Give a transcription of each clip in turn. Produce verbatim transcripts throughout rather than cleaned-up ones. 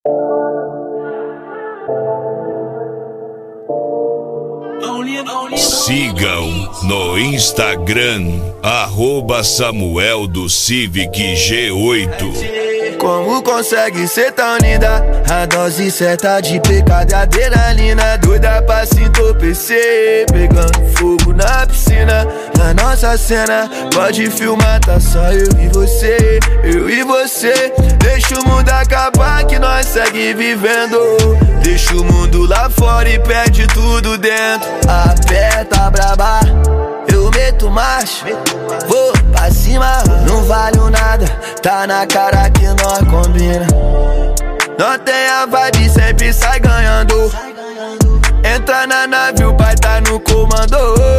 Sigam no Instagram, arroba Samuel do Civic G oito. Como consegue ser tão linda? A dose certa de pecado e adrenalina, doida pra se entorpecer, pegando fogo na piscina. Na nossa cena, pode filmar, tá só eu e você, eu e você. Deixa o mundo acabar que nós segue vivendo. Deixa o mundo lá fora e perde tudo dentro. Aperta braba, eu meto marcha, vou pra cima, não valho nada. Tá na cara que nós combina. Não tem a vibe, sempre sai ganhando. Entra na nave, o pai tá no comando.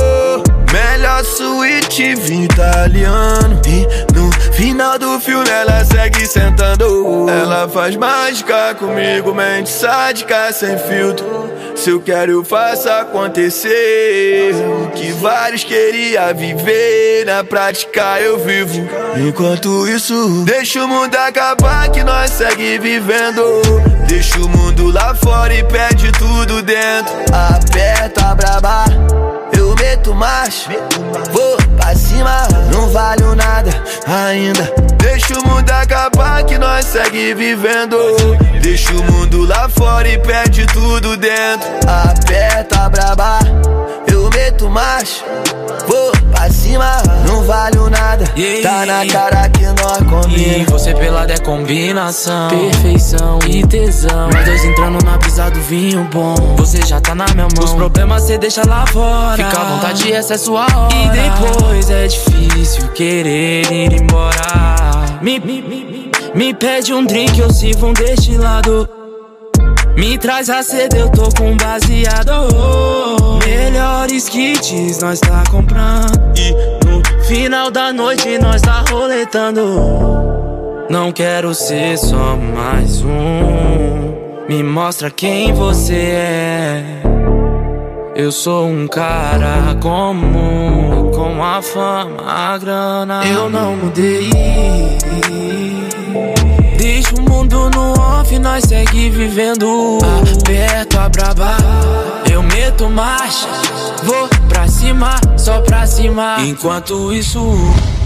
Melhor suíte vinho italiano. E no final do filme ela segue sentando. Ela faz mágica comigo, mente sádica sem filtro. Se eu quero eu faço acontecer. O que vários queriam viver, na prática eu vivo. Enquanto isso, deixa o mundo acabar que nós segue vivendo. Deixa o mundo lá fora e perde tudo dentro. Aperta braba, eu meto marcha, vou pra cima, não valho nada ainda. Deixa o mundo acabar que nós segue vivendo. Deixa o mundo lá fora e perde tudo dentro. Aperta braba, eu meto marcha, vou pra cima, não valho nada. Tá na cara que nós combina. E você pelado é combinação, perfeição e tesão. Nós dois entrando na brisa do vinho bom. Você já tá na minha mão, os problemas cê deixa lá fora. Fica à vontade, essa é sua hora. E depois é difícil querer ir embora. Me, me, me, me pede um drink, eu sirvo um destilado. Me traz a sede, eu tô com baseado. Melhores kits nós tá comprando. E no final da noite nós tá roletando. Não quero ser só mais um. Me mostra quem você é. Eu sou um cara comum, com a fama, a grana. Eu não mudei. Deixa o mundo no off, nós segue vivendo. Aperto a braba, eu meto marcha, vou pra cima, só pra cima. Enquanto isso